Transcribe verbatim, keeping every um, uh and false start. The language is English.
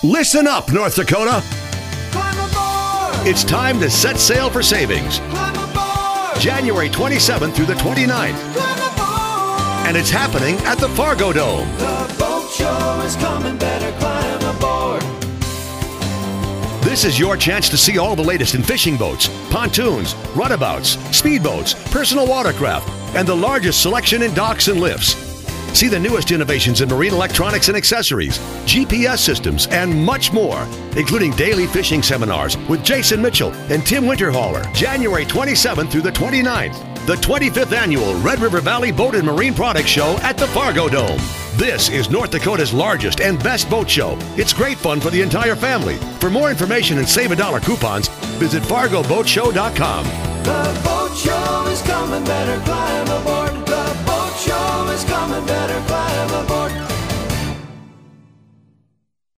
Listen up, North Dakota. Climb aboard! It's time to set sail for savings. Climb aboard! January twenty-seventh through the twenty-ninth. Climb aboard! And it's happening at the Fargo Dome. The boat show is coming, better climb aboard. This is your chance to see all the latest in fishing boats, pontoons, runabouts, speedboats, personal watercraft, and the largest selection in docks and lifts. See the newest innovations in marine electronics and accessories, G P S systems, and much more, including daily fishing seminars with Jason Mitchell and Tim Winterhaller, January twenty-seventh through the twenty-ninth. The twenty-fifth Annual Red River Valley Boat and Marine Products Show at the Fargo Dome. This is North Dakota's largest and best boat show. It's great fun for the entire family. For more information and save a dollar coupons, visit fargo boat show dot com. The boat show is coming, better climb aboard. The boat show is coming, better climb aboard.